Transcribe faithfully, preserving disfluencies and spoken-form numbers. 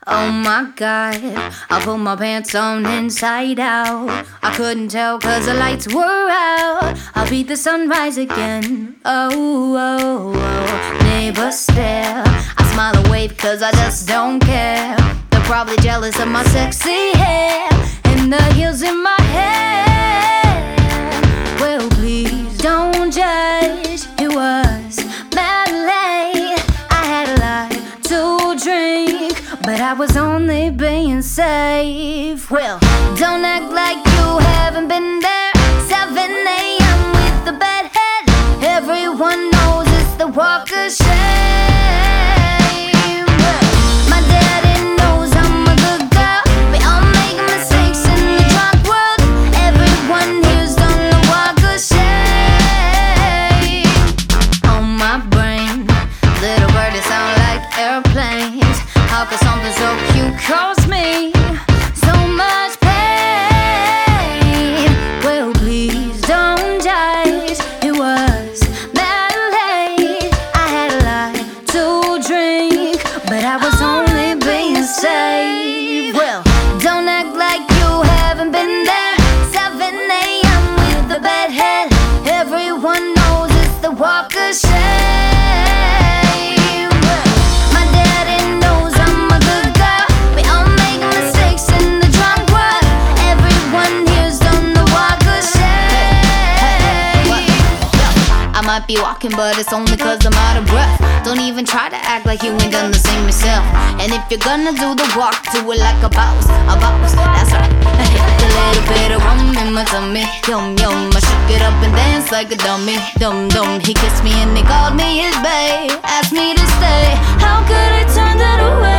Oh my God, I put my pants on inside out. I couldn't tell cause the lights were out. I'll beat the sunrise again. Oh, oh, oh. Neighbors stare, I smile and wave cause I just don't care. They're probably jealous of my sexy hair and the heels in my hair. Well, please don't judge, it was mad late. I had a lot to drink, but I was only being safe. Well, don't act like you haven't been there. seven a m with the bedhead. Everyone knows it's the walk of shame. My daddy knows I'm a good girl. We all make mistakes in the drunk world. Everyone here's done the walk of shame. On my brain, little birdies sound like airplanes. How could something so cute cause me so much pain? Well, please don't judge, it was mad late. I had a lot to drink, but I was only being safe. Well, don't act like you haven't been there. seven a m with the bedhead. Everyone knows it's the walk of shame. I might be walking, but it's only cause I'm out of breath. Don't even try to act like you ain't done the same yourself. And if you're gonna do the walk, do it like a boss, a boss, that's right. A little bit of rum in my tummy, yum yum. I shook it up and dance like a dummy, dum dum. He kissed me and he called me his babe, asked me to stay. How could I turn that away?